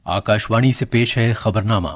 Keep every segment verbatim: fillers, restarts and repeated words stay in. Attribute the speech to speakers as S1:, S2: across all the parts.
S1: आकाशवाणी से पेश है खबरनामा।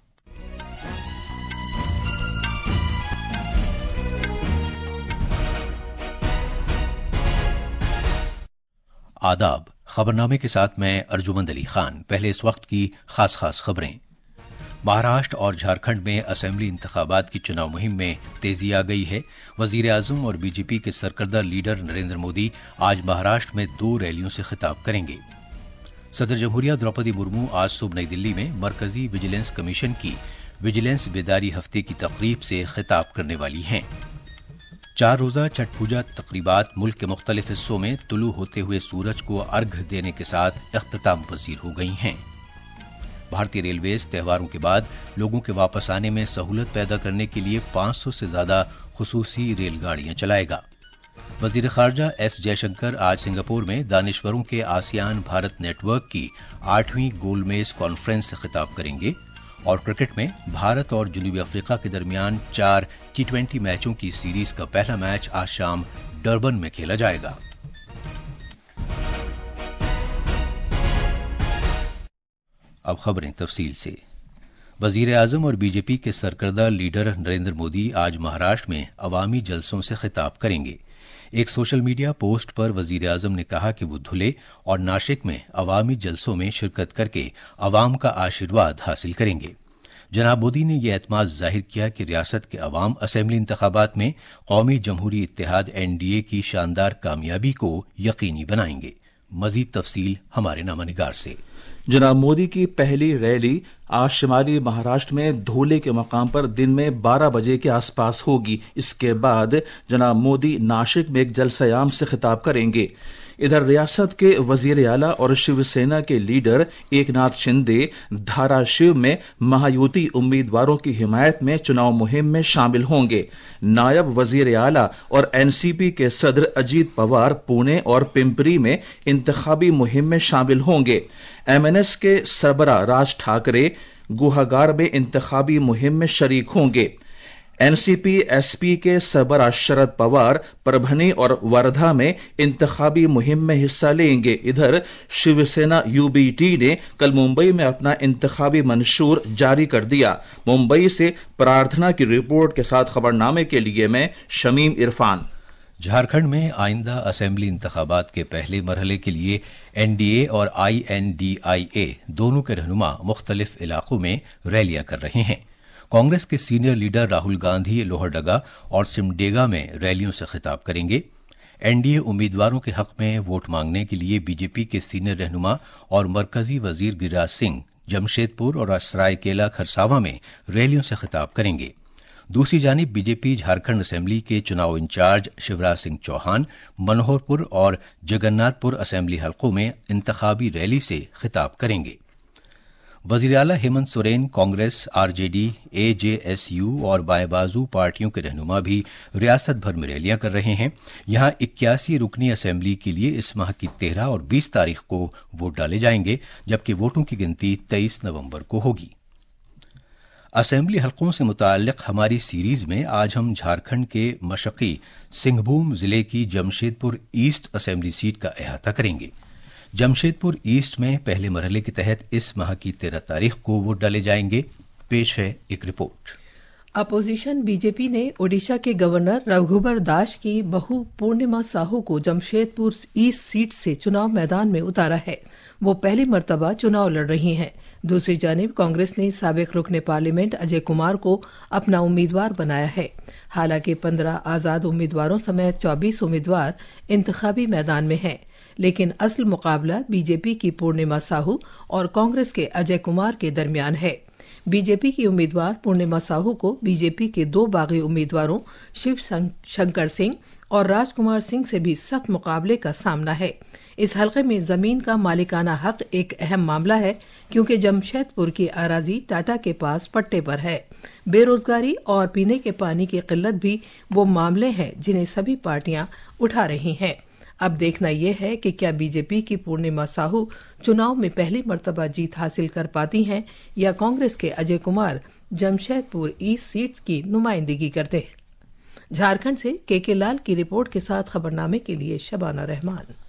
S1: आदाब। खबरनामे के साथ मैं अर्जुमंद अली खान। पहले इस वक्त की खास खास खबरें। महाराष्ट्र और झारखंड में असेंबली इंतखाबात की चुनाव मुहिम में तेजी आ गई है। वजीर आजम और बीजेपी के सरकर्दा लीडर नरेंद्र मोदी आज महाराष्ट्र में दो रैलियों से खिताब करेंगे। सदर जमहूरिया द्रौपदी मुर्मू आज सुबह नई दिल्ली में मरकजी विजिलेंस कमीशन की विजिलेंस बेदारी हफ्ते की तकरीब से खिताब करने वाली हैं। चार रोजा छठ पूजा तकरीबात मुल्क के मुख्तलिफ हिस्सों में तुलू होते हुए सूरज को अर्घ्य देने के साथ इख्तिताम पजीर हो गई हैं। भारतीय रेलवेज त्योहारों के बाद लोगों के वापस आने में सहूलत पैदा करने के लिए पांच सौ से ज्यादा खुसूसी रेलगाड़ियां चलाएगा। वजीर खारजा एस जयशंकर आज सिंगापुर में दानिश्वरों के आसियान भारत नेटवर्क की आठवीं गोलमेज कॉन्फ्रेंस से खिताब करेंगे। और क्रिकेट में भारत और जनूबी अफ्रीका के दरमियान चार टी ट्वेंटी मैचों की सीरीज का पहला मैच आज शाम डरबन में खेला जाएगा। अब खबरें तफसील से। वजीर आजम और बीजेपी के सरकर्दा लीडर नरेंद्र मोदी आज महाराष्ट्र में अवामी जलसों से खिताब करेंगे। एक सोशल मीडिया पोस्ट पर वजीर आजम ने कहा कि वो धुले और नाशिक में अवामी जलसों में शिरकत करके अवाम का आशीर्वाद हासिल करेंगे। जनाब मोदी ने यह एतमाद जाहिर किया कि रियासत के अवाम असेंबली इंतखाबात में कौमी जमहूरी इत्तेहाद एनडीए की शानदार कामयाबी को यकीनी बनाएंगे। मजीद तफसील हमारे नामानिगार से।
S2: जनाब मोदी की पहली रैली आज शिमाली महाराष्ट्र में धोले के मकाम पर दिन में बारह बजे के आसपास होगी। इसके बाद जनाब मोदी नाशिक में एक जलसयाम से खिताब करेंगे। इधर रियासत के वजीर आला और शिवसेना के लीडर एकनाथ शिंदे धाराशिव में महायुति उम्मीदवारों की हिमायत में चुनाव मुहिम में शामिल होंगे। नायब वजीर आला और एनसीपी के सदर अजीत पवार पुणे और पिंपरी में इंतखाबी मुहिम में शामिल होंगे। एमएनएस के सरबरा राज ठाकरे गुहागार में इंतखाबी मुहिम में शरीक होंगे। एनसीपी एसपी के सरबराह शरद पवार परभनी और वर्धा में इंतखाबी मुहिम में हिस्सा लेंगे। इधर शिवसेना यूबीटी ने कल मुंबई में अपना इंतखाबी मंशूर जारी कर दिया। मुंबई से प्रार्थना की रिपोर्ट के साथ खबरनामे के लिए मैं शमीम इरफान।
S1: झारखंड में आइंदा असेंबली इंतखाबात के पहले मरहले के लिए एनडीए और आईएनडीआईए दोनों के रहनुमा मुख्तलिफ इलाकों में रैलियां कर रहे हैं। कांग्रेस के सीनियर लीडर राहुल गांधी लोहरडगा और सिमडेगा में रैलियों से खिताब करेंगे। एनडीए उम्मीदवारों के हक में वोट मांगने के लिए बीजेपी के सीनियर रहनुमा और मरकजी वजीर गिरिराज सिंह जमशेदपुर और सरायकेला खरसावां में रैलियों से खिताब करेंगे। दूसरी जानिब बीजेपी झारखंड असेंबली के चुनाव इंचार्ज शिवराज सिंह चौहान मनोहरपुर और जगन्नाथपुर असेंबली हलकों में इंतखाबी रैली से खिताब करेंगे। वजीर आला हेमंत सोरेन कांग्रेस, आरजेडी, एजेएसयू और बाएं बाजू पार्टियों के रहनुमा भी रियासत भर में रैलियां कर रहे हैं। यहां इक्यासी रुकनी असेंबली के लिए इस माह की तेरह और बीस तारीख को वोट डाले जाएंगे, जबकि वोटों की गिनती तेईस नवंबर को होगी। असेंबली हलकों से मुताल्लिक हमारी सीरीज में आज हम झारखंड के मशक्की सिंहभूम जिले की जमशेदपुर ईस्ट असेंबली सीट का अहाता करेंगे। जमशेदपुर ईस्ट में पहले मरहले के तहत इस माह की तेरह तारीख को वोट डाले जाएंगे। पेश है एक रिपोर्ट।
S3: अपोजिशन बीजेपी ने ओडिशा के गवर्नर रघुबर दास की बहू पूर्णिमा साहू को जमशेदपुर ईस्ट सीट से चुनाव मैदान में उतारा है। वो पहली मर्तबा चुनाव लड़ रही हैं। दूसरी जानिब कांग्रेस ने साबिक रुकने पार्लियामेंट अजय कुमार को अपना उम्मीदवार बनाया है। हालांकि पंद्रह आजाद उम्मीदवारों समेत चौबीस उम्मीदवार इंतखाबी मैदान में हैं, लेकिन असल मुकाबला बीजेपी की पूर्णिमा साहू और कांग्रेस के अजय कुमार के दरमियान है। बीजेपी की उम्मीदवार पूर्णिमा साहू को बीजेपी के दो बागी उम्मीदवारों शिव शंकर सिंह और राजकुमार सिंह से भी सख्त मुकाबले का सामना है। इस हलके में जमीन का मालिकाना हक एक अहम मामला है, क्योंकि जमशेदपुर की अराजी टाटा के पास पट्टे पर है। बेरोजगारी और पीने के पानी की किल्लत भी वो मामले हैं जिन्हें सभी पार्टियां उठा रही हैं। अब देखना यह है कि क्या बीजेपी की पूर्णिमा साहू चुनाव में पहली मर्तबा जीत हासिल कर पाती हैं या कांग्रेस के अजय कुमार जमशेदपुर ईस्ट सीट की नुमाइंदगी करते हैं। झारखंड से के के लाल की रिपोर्ट के साथ खबरनामे के लिए शबाना रहमान।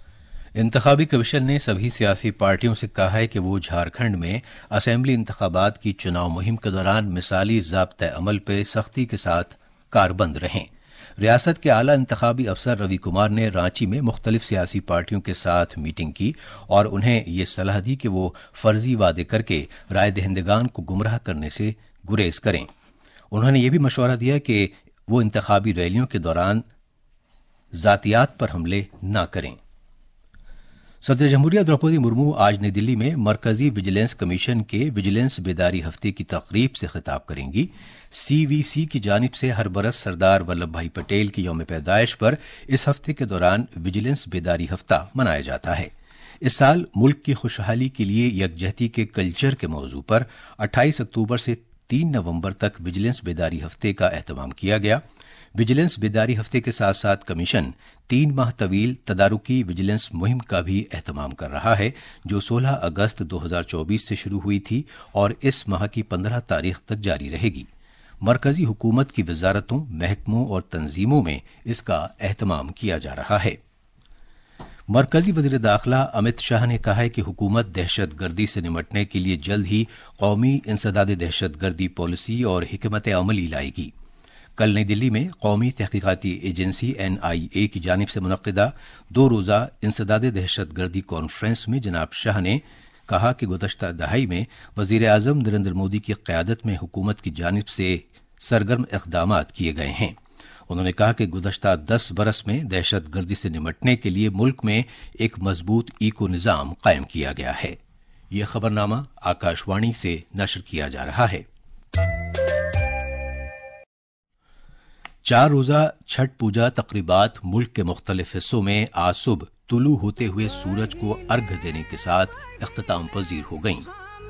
S1: इंतखाबी कमीशन ने सभी सियासी पार्टियों से कहा है कि वो झारखंड में असेंबली इंतखाबात की चुनाव मुहिम के दौरान मिसाली ज़ाब्ते अमल पर सख्ती के साथ कारबंद रहें। रियासत के आला इंतखाबी अफसर रवि कुमार ने रांची में मुख्तलिफ सियासी पार्टियों के साथ मीटिंग की और उन्हें ये सलाह दी कि वो फर्जी वादे करके राय दहिंदगान को गुमराह करने से गुरेज करें। उन्होंने ये भी मशवरा दिया कि वो इंतखाबी रैलियों के दौरान जातियात पर हमले न करें। सदर जमहूरिया द्रौपदी मुर्मू आज नई दिल्ली में मरकजी विजिलेंस कमीशन के विजिलेंस बेदारी हफ्ते की तकरीब से खिताब करेंगी। सीवीसी की जानिब से हर बरस सरदार वल्लभ भाई पटेल की यौम पैदाइश पर इस हफ्ते के दौरान विजिलेंस बेदारी हफ्ता मनाया जाता है। इस साल मुल्क की खुशहाली के लिए यकजहती के कल्चर के मौजू पर अट्ठाईस अक्टूबर से तीन नवंबर तक विजिलेंस बेदारी हफ्ते का एहतमाम किया गया। विजिलेंस बेदारी हफ्ते के साथ साथ कमीशन तीन माह तवील तदारुकी विजिलेंस मुहिम का भी एहतमाम कर रहा है, जो सोलह अगस्त दो हजार चौबीस से शुरू हुई थी और इस माह की पंद्रह तारीख तक जारी रहेगी। मरकजी हुकूमत की वजारतों, महकमों और तंजीमों में इसका एहतमाम किया जा रहा है। मरकजी वजीर दाखिला अमित शाह ने कहा है कि हुकूमत दहशत गर्दी से निमटने के लिए जल्द ही कौमी इंसदाद दहशत गर्दी पॉलिसी और हिकमत अमली लाएगी। कल नई दिल्ली में कौमी तहकीकाती एजेंसी एन आई ए की जानिब से मुनक्किदा दो रोज़ा इंसदाद दहशत गर्दी कॉन्फ्रेंस में जनाब शाह ने कहा कि गुज़श्ता दहाई में वज़ीर आज़म नरेंद्र मोदी की क़यादत में हुकूमत की जानिब से सरगर्म इक़दामात किए गए हैं। उन्होंने कहा कि गुज़श्ता दस बरस में दहशत गर्दी से निमटने के लिए मुल्क में एक मजबूत इको निज़ाम कायम किया गया है। यह खबरनामा आकाशवाणी से नशर किया जा रहा है। चार रोज़ा छठ पूजा तकरीबात मुल्क के मुख्तलिफ हिस्सों में आज सुबह तुलू होते हुए सूरज को अर्घ देने के साथ इख्तिताम पजीर हो गईं।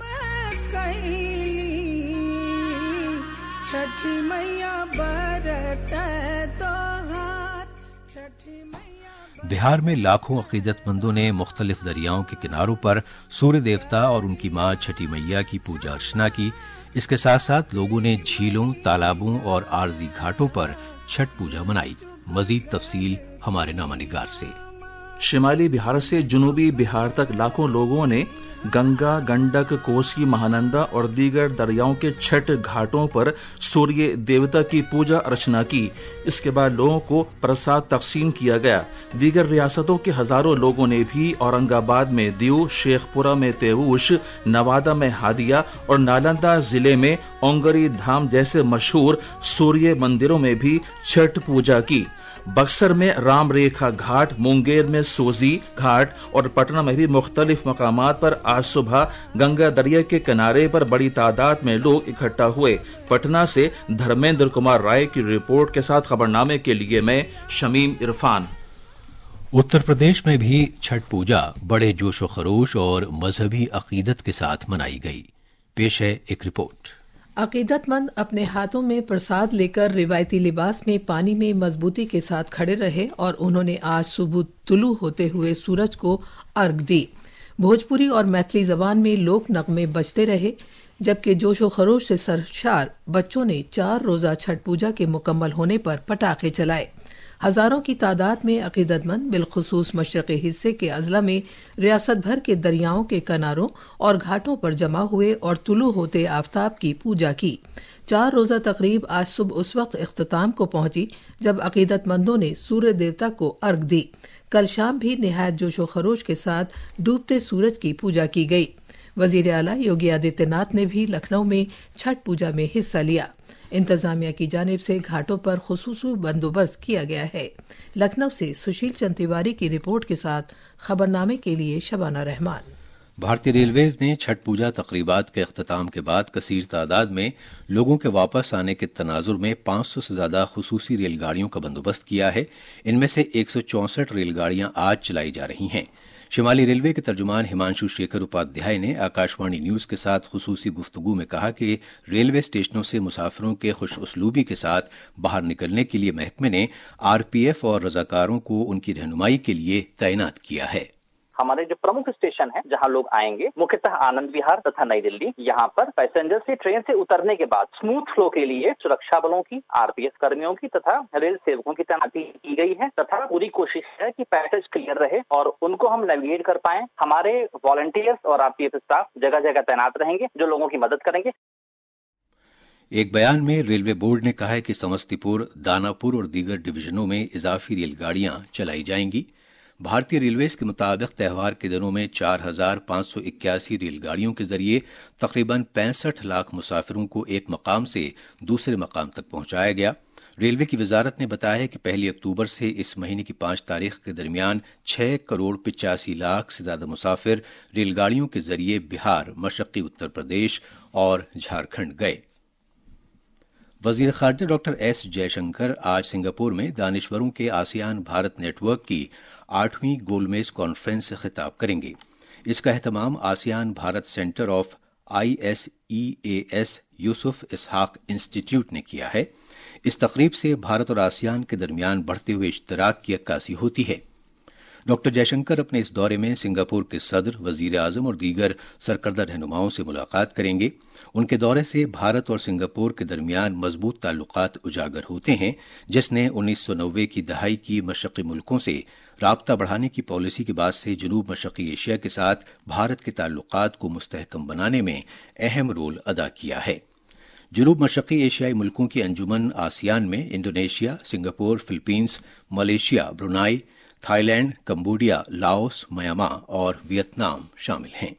S1: बिहार में लाखों अकीदतमंदों ने मुख्तलिफ दरियाओं के किनारों पर सूर्य देवता और उनकी मां छठी मैया की पूजा अर्चना की। इसके साथ साथ लोगों ने झीलों, तालाबों और आरजी घाटों पर छठ पूजा मनाई। मजीद तफसील हमारे नामानिगार से।
S2: शिमाली बिहार से जुनूबी बिहार तक लाखों लोगों ने गंगा, गंडक, कोसी, महानंदा और दीगर दरियाओं के छठ घाटों पर सूर्य देवता की पूजा अर्चना की। इसके बाद लोगों को प्रसाद तकसीम किया गया। दीगर रियासतों के हजारों लोगों ने भी औरंगाबाद में दीव, शेखपुरा में तेऊश, नवादा में हादिया और नालंदा जिले में ओंगरी धाम जैसे मशहूर सूर्य मंदिरों में भी छठ पूजा की। बक्सर में राम रेखा घाट, मुंगेर में सोजी घाट और पटना में भी मुख्तलिफ मकामात पर आज सुबह गंगा दरिया के किनारे पर बड़ी तादाद में लोग इकट्ठा हुए। पटना से धर्मेंद्र कुमार राय की रिपोर्ट के साथ खबरनामे के लिए मैं शमीम इरफान।
S1: उत्तर प्रदेश में भी छठ पूजा बड़े जोशो खरोश और मजहबी अकीदत के साथ मनाई गई। पेश है एक रिपोर्ट।
S3: अकीदतमंद अपने हाथों में प्रसाद लेकर रिवायती लिबास में पानी में मजबूती के साथ खड़े रहे और उन्होंने आज सुबह तुलू होते हुए सूरज को अर्घ दी। भोजपुरी और मैथिली जबान में लोक नगमे बजते रहे, जबकि जोशो खरोश से सरशार बच्चों ने चार रोजा छठ पूजा के मुकम्मल होने पर पटाखे चलाए। हजारों की तादाद में अकीदतमंद बिलखुसूस मशरक़ी हिस्से के अजला में रियासत भर के दरियाओं के किनारों और घाटों पर जमा हुए और तुलू होते आफताब की पूजा की। चार रोजा तकरीब आज सुबह उस वक्त इख्तिताम को पहुंची जब अकीदतमंदों ने सूर्य देवता को अर्घ दी। कल शाम भी निहायत जोशो खरोश के साथ डूबते सूरज की पूजा की गई। वजीर आला योगी आदित्यनाथ ने भी लखनऊ में छठ पूजा में हिस्सा लिया। इंतजामिया की जानिब से घाटों पर खुसूसी बंदोबस्त किया गया है। लखनऊ से सुशील चंद तिवारी की रिपोर्ट के साथ खबरनामे के लिए शबाना रहमान।
S1: भारतीय रेलवेज ने छठ पूजा तकरीबात के अख्तिताम के बाद कसीर तादाद में लोगों के वापस आने के तनाजुर में पांच सौ से ज्यादा खुसूसी रेलगाड़ियों का बंदोबस्त किया है। इनमें से एक सौ चौसठ रेलगाड़ियां आज चलाई जा रही हैं। शिमाली रेलवे के तर्जुमान हिमांशु शेखर उपाध्याय ने आकाशवाणी न्यूज के साथ खुसूसी गुफ्तगू में कहा कि रेलवे स्टेशनों से मुसाफिरों के खुश उसलूबी के साथ बाहर निकलने के लिए महकमे ने आरपीएफ और रजाकारों को उनकी रहनुमाई के लिए तैनात किया है।
S4: हमारे जो प्रमुख स्टेशन है जहां लोग आएंगे, मुख्यतः आनंद विहार तथा नई दिल्ली, यहाँ पर पैसेंजर से ट्रेन से उतरने के बाद स्मूथ फ्लो के लिए सुरक्षा बलों की, आरपीएफ कर्मियों की तथा रेल सेवकों की तैनाती की गई है तथा पूरी कोशिश है कि पैसेज क्लियर रहे और उनको हम नेविगेट कर पाए। हमारे वॉलंटियर्स और आरपीएफ स्टाफ जगह जगह तैनात रहेंगे जो लोगों की मदद करेंगे।
S1: एक बयान में रेलवे बोर्ड ने कहा है कि समस्तीपुर, दानापुर और दीगर डिवीजनों में इजाफी रेलगाड़ियां चलाई जाएंगी। भारतीय रेलवेज के मुताबिक त्योहार के दिनों में चार हजार पांच सौ इक्यासी रेलगाड़ियों के जरिए तकरीबन पैंसठ लाख मुसाफिरों को एक मकाम से दूसरे मकाम तक पहुंचाया गया। रेलवे की वजारत ने बताया है कि पहली अक्टूबर से इस महीने की पांच तारीख के दरमियान छह करोड़ पिचासी लाख से ज्यादा मुसाफिर रेलगाड़ियों के जरिए बिहार, मशक्की उत्तर प्रदेश और झारखंड गए। वजीर खारजा डॉक्टर एस जयशंकर आज सिंगापुर में दानिश्वरों के आसियान भारत नेटवर्क की आठवीं गोलमेज कॉन्फ्रेंस से खिताब करेंगे। इसका एहतमाम ASEAN Bharat centre of I S E A S Yusof Ishak institute ने किया है। इस तकरीब से भारत और आसियान के दरमियान बढ़ते हुए इश्तराक की अक्कासी होती है। डॉक्टर जयशंकर अपने इस दौरे में सिंगापुर के सदर, वजीर आजम और दीगर सरकर्दा रहनुमाओं से मुलाकात करेंगे। उनके दौरे से भारत और सिंगापुर के दरमियान मजबूत ताल्लुकात उजागर होते हैं, जिसने उन्नीस सौ नब्बे की दहाई की मशरकी मुल्कों से राब्ता बढ़ाने की पॉलिसी के बाद से जनूब मशरकी एशिया के साथ भारत के ताल्लुकात को मुस्तहकम बनाने में अहम रोल अदा किया है। जनूब मशरकी एशियाई मुल्कों की अंजुमन आसियान में Indonesia, Singapore, Philippines, Malaysia, Brunei, Thailand, Cambodia, Laos, Myanmar और वियतनाम शामिल हैं।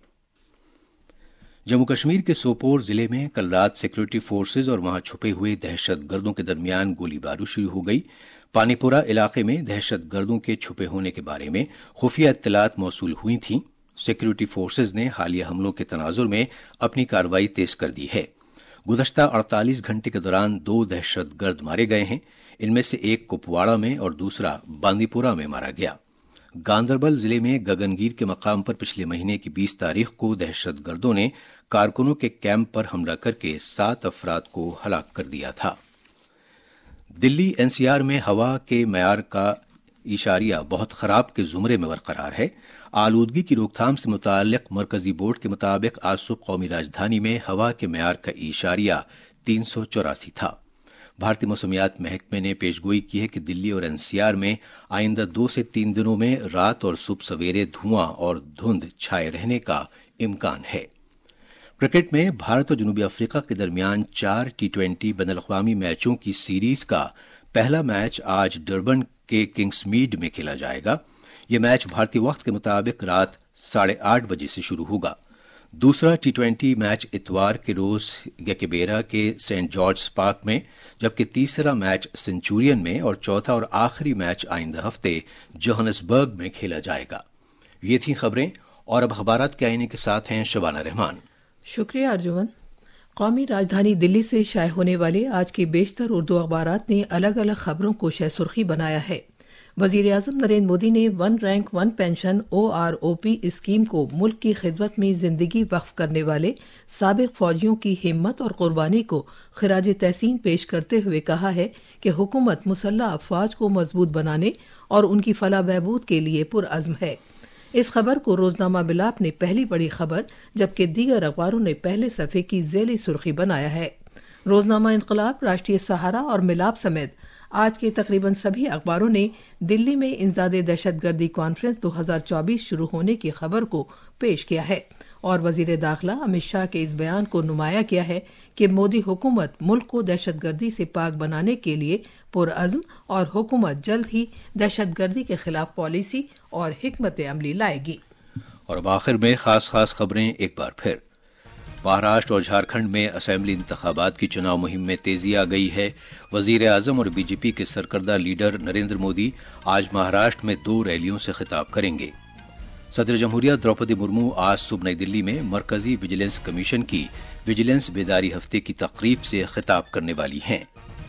S1: जम्मू कश्मीर के सोपोर जिले में कल रात सिक्योरिटी फोर्सेज और वहां छुपे हुए दहशतगर्दों के दरमियान गोलीबारी शुरू हो गई। पानीपुरा इलाके में दहशतगर्दों के छुपे होने के बारे में खुफिया इत्तलात मौसूल हुई थीं। सिक्योरिटी फोर्सेज ने हालिया हमलों के तनाजुर में अपनी कार्रवाई तेज कर दी है। गुज़श्ता अड़तालीस घंटे के दौरान दो दहशतगर्द मारे गए हैं। इनमें से एक कुपवाड़ा में और दूसरा बांदीपुरा में मारा गया। गांदरबल जिले में गगनगीर के मकाम पर पिछले महीने की बीस तारीख को दहशतगर्दों ने कारकुनों के कैंप पर हमला करके सात अफराद को हलाक कर दिया था। दिल्ली एनसीआर में हवा के मयार का इशारिया बहुत खराब के जुमरे में बरकरार है। आलूदगी की रोकथाम से मुताल्लिक मरकजी बोर्ड के मुताबिक आज सुबह कौमी राजधानी में हवा के मयार का इशारिया तीन सौ चौरासी था। भारतीय मौसमियात महकमे ने पेशगोई की है कि दिल्ली और एनसीआर में आइंदा दो से तीन दिनों में रात और सुबह सवेरे धुआं और धुंध छाए रहने का इम्कान है। क्रिकेट में भारत और जनूबी अफ्रीका के दरमियान चार टी ट्वेंटी बैनुल-अक़वामी मैचों की सीरीज का पहला मैच आज डरबन के किंग्समीड में खेला जाएगा। यह मैच भारतीय वक्त के मुताबिक रात साढ़े आठ बजे से शुरू होगा। दूसरा टी ट्वेंटी मैच इतवार के रोज गैकेबेरा के सेंट जॉर्ज पार्क में, जबकि तीसरा मैच सेंचुरियन में और चौथा और आखिरी मैच आइंदा हफ्ते जोहानिसबर्ग में खेला जाएगा। ये थी खबरें और अब अखबारात के आईने के साथ हैं शबाना रहमान।
S3: शुक्रिया अर्जुमन। कौमी राजधानी दिल्ली से शाये होने वाले आज की बेशतर उर्दू अखबारात ने अलग अलग खबरों को शह सुर्खी बनाया है। वजीर आजम नरेंद्र मोदी ने one rank one pension O R O P scheme को मुल्क की खिदमत में जिंदगी वक्फ करने वाले साबिक फौजियों की हिम्मत और कुर्बानी को खिराज तहसीन पेश करते हुए कहा है कि हुकूमत मुसल्लह अफवाज को मजबूत बनाने और उनकी फलाह बहबूद के लिए पुरअज़्म है। इस खबर को रोजनामा मिलाप ने पहली बड़ी खबर जबकि दीगर अखबारों ने पहले सफ़े की ज़ेली सुर्खी बनाया है। रोजनामा इनकलाब, राष्ट्रीय सहारा और मिलाप समेत आज के तकरीबन सभी अखबारों ने दिल्ली में इंसदादे दहशतगर्दी कॉन्फ्रेंस दो हज़ार चौबीस शुरू होने की खबर को पेश किया है और वजीर दाखिला अमित शाह के इस बयान को नुमाया किया है कि मोदी हुकूमत मुल्क को दहशतगर्दी से पाक बनाने के लिए पुरअज़्म और हुकूमत जल्द ही दहशतगर्दी के खिलाफ पॉलिसी और हिकमत अमली लाएगी।
S1: और अब आखिर में खास खास खबरें एक बार फिर। महाराष्ट्र और झारखंड में असेंबली इंतखाबात की चुनाव मुहिम में तेजी आ गई है। वजीर आजम और बीजेपी के सरकर्दा लीडर नरेंद्र मोदी आज महाराष्ट्र में दो रैलियों से खिताब करेंगे। सदर जमहूरिया द्रौपदी मुर्मू आज सुबह नई दिल्ली में मरकजी विजिलेंस कमीशन की विजिलेंस बेदारी हफ्ते की तकरीब से खिताब करने वाली हैं।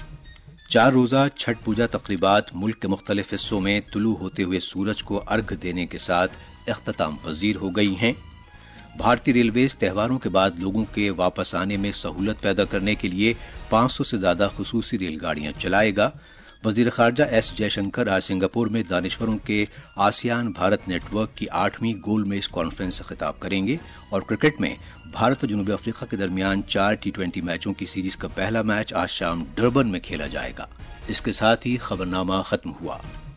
S1: चार रोजा छठ पूजा तकरीबात मुल्क के मुख्तलिफ हिस्सों में तुलू होते हुए सूरज को अर्घ देने के साथ इख्तिताम पजीर हो गई हैं। भारतीय रेलवेज त्योहारों के बाद लोगों के वापस आने में सहूलत पैदा करने के लिए पांच सौ से ज्यादा खुसूसी रेलगाड़ियां चलाएगा। وزیر خارجہ ایس جے شنکر آج سنگاپور میں دانشوروں کے آسیان بھارت نیٹ ورک کی آٹھویں گول میز کانفرنس سے خطاب کریں گے، اور کرکٹ میں بھارت اور جنوبی افریقہ کے درمیان چار ٹی ٹوینٹی میچوں کی سیریز کا پہلا میچ آج شام ڈربن میں کھیلا جائے گا۔ اس کے ساتھ ہی خبرنامہ ختم ہوا۔